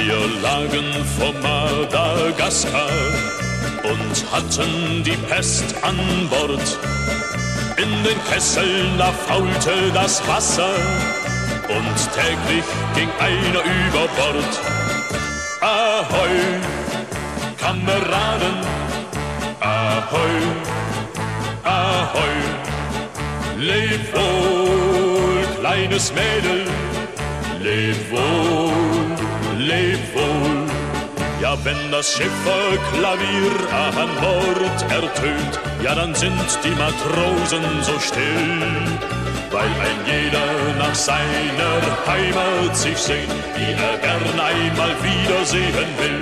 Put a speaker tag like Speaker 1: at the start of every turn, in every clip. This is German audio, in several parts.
Speaker 1: Wir lagen vor Madagaskar und hatten die Pest an Bord. In den Kesseln, da faulte das Wasser und täglich ging einer über Bord. Ahoi, Kameraden, ahoi, ahoi. Leb wohl, kleines Mädel, leb wohl, leb wohl. Ja, wenn das Schifferklavier an Bord ertönt, ja, dann sind die Matrosen so still, weil ein jeder nach seiner Heimat sich sehnt, die er gern einmal wiedersehen will.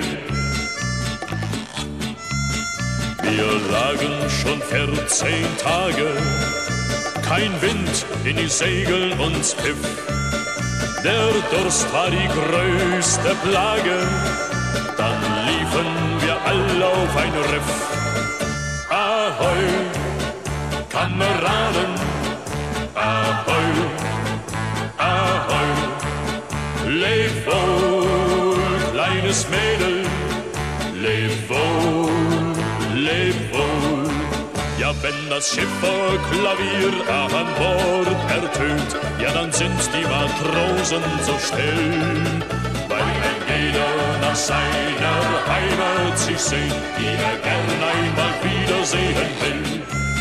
Speaker 1: Wir lagen schon 14 Tage, kein Wind in die Segel uns pfiff. Der Durst war die größte Plage, dann liefen wir alle auf ein Riff. Ahoi, Kameraden, ahoi, ahoi. Leb wohl, kleines Mädel, leb wohl, leb wohl. Ja, wenn das Schifferklavier an Bord ertönt, ja, dann sind die Matrosen so still, weil ein jeder nach seiner Heimat sich sehnt, die er gern einmal wiedersehen will.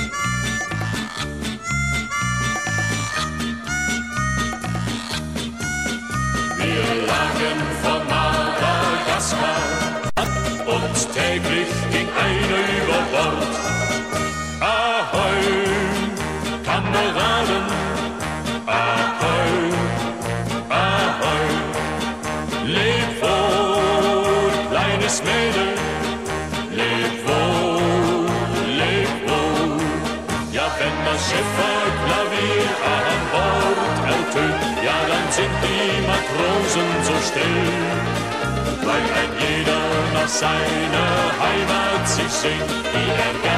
Speaker 1: Wir lagen vor Madagaskar und täglich ging einer über Bord. Ahoi, Kameraden, ahoi, ahoi. Leb wohl, kleines Mädel, leb wohl, leb wohl. Ja, wenn das Schifferklavier an Bord ertönt, ja, dann sind die Matrosen so still, weil ein jeder nach seiner Heimat sich sehnt, die er